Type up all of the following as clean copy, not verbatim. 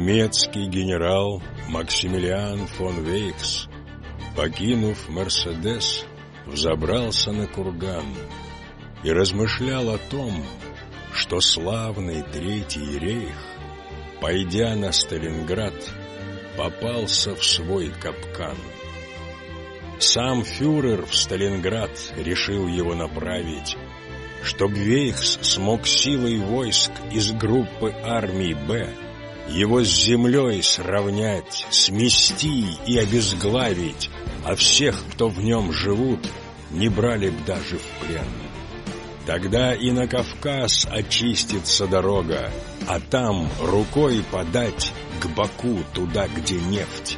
Немецкий генерал Максимилиан фон Вейхс, покинув Мерседес, взобрался на курган и размышлял о том, что славный Третий рейх, пойдя на Сталинград, попался в свой капкан. Сам фюрер в Сталинград решил его направить, чтоб Вейхс смог силой войск из группы армий «Б» его с землей сравнять, смести и обезглавить, а всех, кто в нем живут, не брали б даже в плен. Тогда и на Кавказ очистится дорога, а там рукой подать к Баку, туда, где нефть.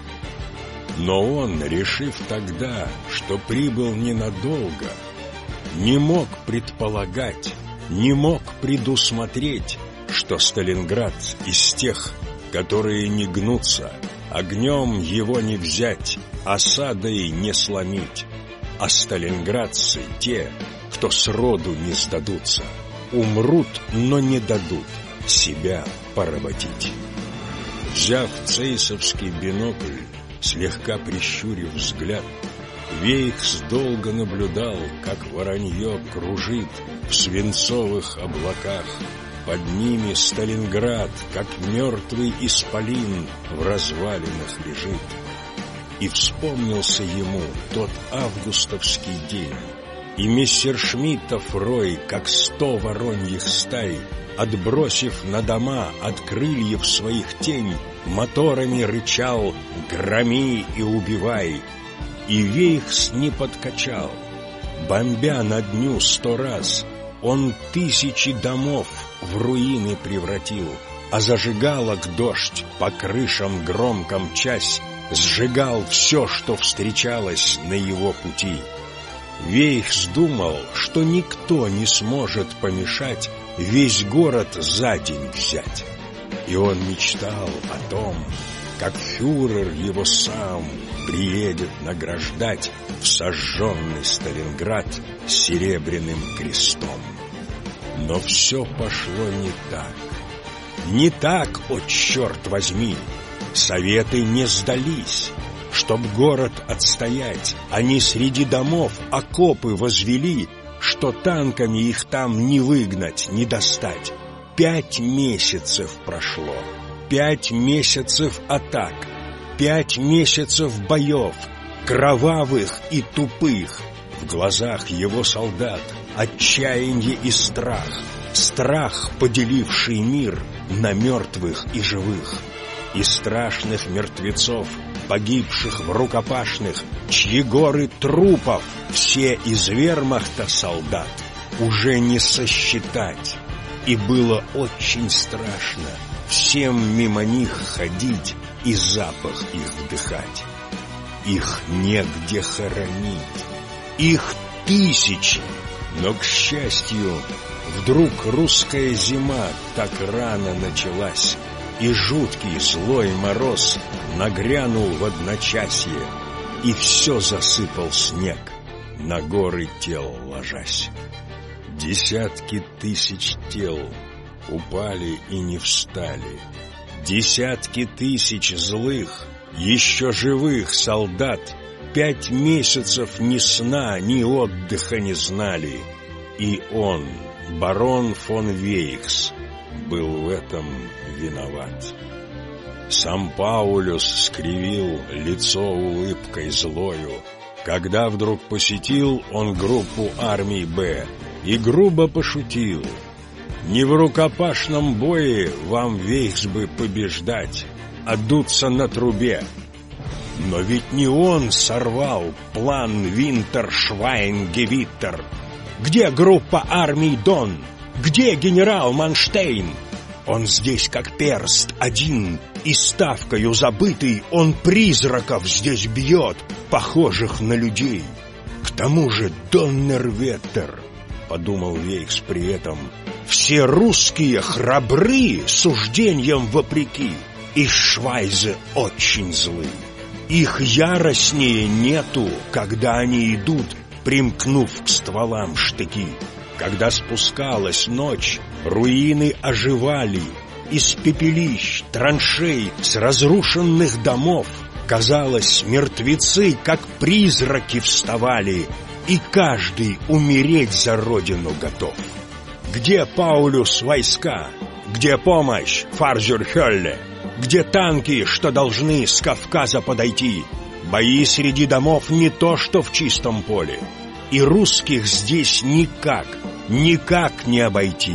Но он, решив тогда, что прибыл ненадолго, не мог предполагать, не мог предусмотреть, что Сталинград из тех, которые не гнутся, огнем его не взять, осадой не сломить, а сталинградцы те, кто сроду не сдадутся, умрут, но не дадут себя поработить. Взяв цейсовский бинокль, слегка прищурив взгляд, Вейхс долго наблюдал, как воронье кружит в свинцовых облаках. Под ними Сталинград, как мертвый исполин, в развалинах лежит. И вспомнился ему тот августовский день, и мессершмиттов рой, как 100 вороньих стай, отбросив на дома от крыльев своих тень, моторами рычал «Громи и убивай!» И Вейхс не подкачал. Бомбя на дню 100 раз, он 1000 домов в руины превратил, а зажигалок дождь по крышам громко мчась сжигал все, что встречалось на его пути. Вейхс думал, что никто не сможет помешать весь город за день взять. И он мечтал о том, как фюрер его сам приедет награждать в сожженный Сталинград серебряным крестом. Но все пошло не так. Не так, о черт возьми! Советы не сдались. Чтоб город отстоять, они среди домов окопы возвели, что танками их там не выгнать, не достать. 5 месяцев прошло, 5 месяцев атак, 5 месяцев боев, кровавых и тупых. В глазах его солдат отчаяние и страх, страх, поделивший мир на мертвых и живых. И страшных мертвецов, погибших в рукопашных, чьи горы трупов все из вермахта солдат уже не сосчитать. И было очень страшно всем мимо них ходить и запах их вдыхать. Их негде хоронить, их 1000. Но, к счастью, вдруг русская зима так рано началась, и жуткий злой мороз нагрянул в одночасье, и все засыпал снег, на горы тел ложась. Десятки тысяч тел упали и не встали. Десятки тысяч злых, еще живых солдат 5 месяцев ни сна, ни отдыха не знали. И он, барон фон Вейхс, был в этом виноват. Сам Паулюс скривил лицо улыбкой злою, когда вдруг посетил он группу армий «Б» и грубо пошутил: «Не в рукопашном бое вам, Вейхс, бы побеждать, а дуться на трубе. Но ведь не он сорвал план Винтершвайнгевиттер. Где группа армий Дон? Где генерал Манштейн? Он здесь как перст один, и ставкою забытый он призраков здесь бьет, похожих на людей. К тому же Доннерветтер», — подумал Вейхс при этом, — «все русские храбры суждениям вопреки, и швайзы очень злы. Их яростнее нету, когда они идут, примкнув к стволам штыки. Когда спускалась ночь, руины оживали, из пепелищ, траншей, с разрушенных домов, казалось, мертвецы, как призраки, вставали, и каждый умереть за родину готов. Где Паулюс войска? Где помощь Фарзюрхёлле? Где танки, что должны с Кавказа подойти? Бои среди домов не то, что в чистом поле. И русских здесь никак не обойти.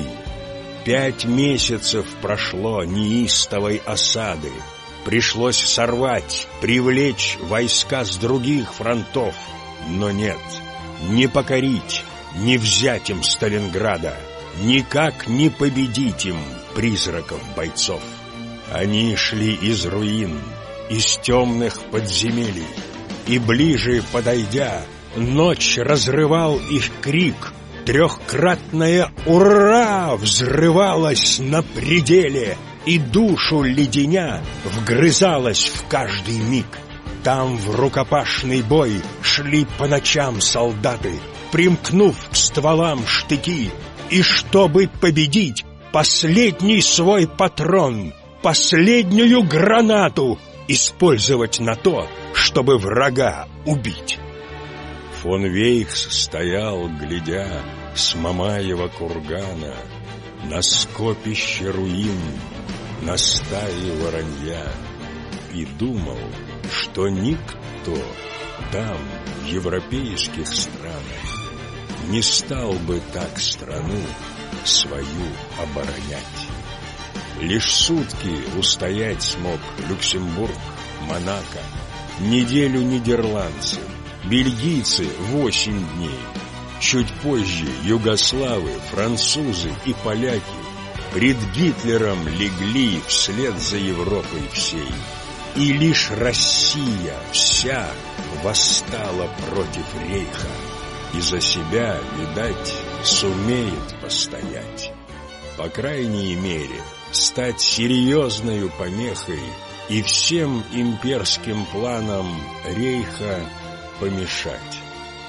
5 месяцев прошло неистовой осады. Пришлось сорвать, привлечь войска с других фронтов. Но нет, не покорить, не взять им Сталинграда, никак не победить им призраков бойцов. Они шли из руин, из темных подземелий, и ближе подойдя, ночь разрывал их крик. Трехкратное «Ура!» взрывалось на пределе, и душу леденя вгрызалась в каждый миг. Там в рукопашный бой шли по ночам солдаты, примкнув к стволам штыки, и чтобы победить, последний свой патрон, последнюю гранату использовать на то, чтобы врага убить. Фон Вейхс стоял, глядя с Мамаева кургана на скопище руин, на стаи воронья, и думал, что никто там, в европейских странах, не стал бы так страну свою оборонять. Лишь сутки устоять смог Люксембург, Монако, неделю нидерландцы, бельгийцы 8 дней. Чуть позже югославы, французы и поляки пред Гитлером легли вслед за Европой всей. И лишь Россия вся восстала против рейха, и за себя, видать, сумеет постоять. По крайней мере, стать серьезною помехой и всем имперским планам рейха помешать.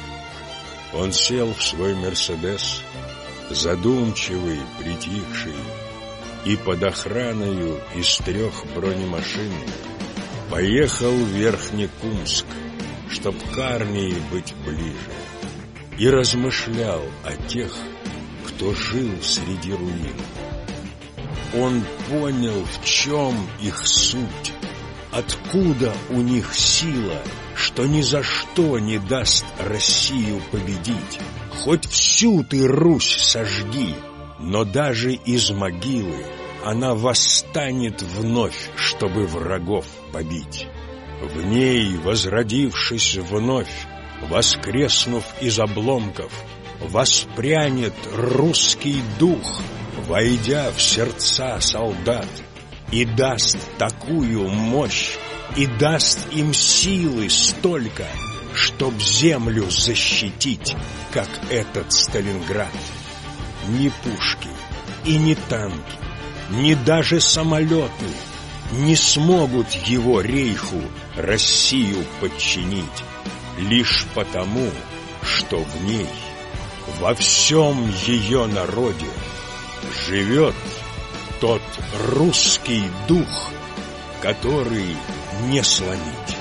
Он сел в свой «Мерседес», задумчивый, притихший, и под охраною из 3 бронемашин поехал в Верхнекумск, чтоб к армии быть ближе, и размышлял о тех, кто жил среди руин. Он понял, в чем их суть, откуда у них сила, что ни за что не даст Россию победить. Хоть всю ты Русь сожги, но даже из могилы она восстанет вновь, чтобы врагов побить. В ней, возродившись вновь, воскреснув из обломков, воспрянет русский дух, войдя в сердца солдат, и даст такую мощь, и даст им силы столько, чтоб землю защитить, как этот Сталинград. Ни пушки и ни танки, ни даже самолеты не смогут его рейху Россию подчинить, лишь потому, что в ней, во всем ее народе, живет тот русский дух, который не сломить.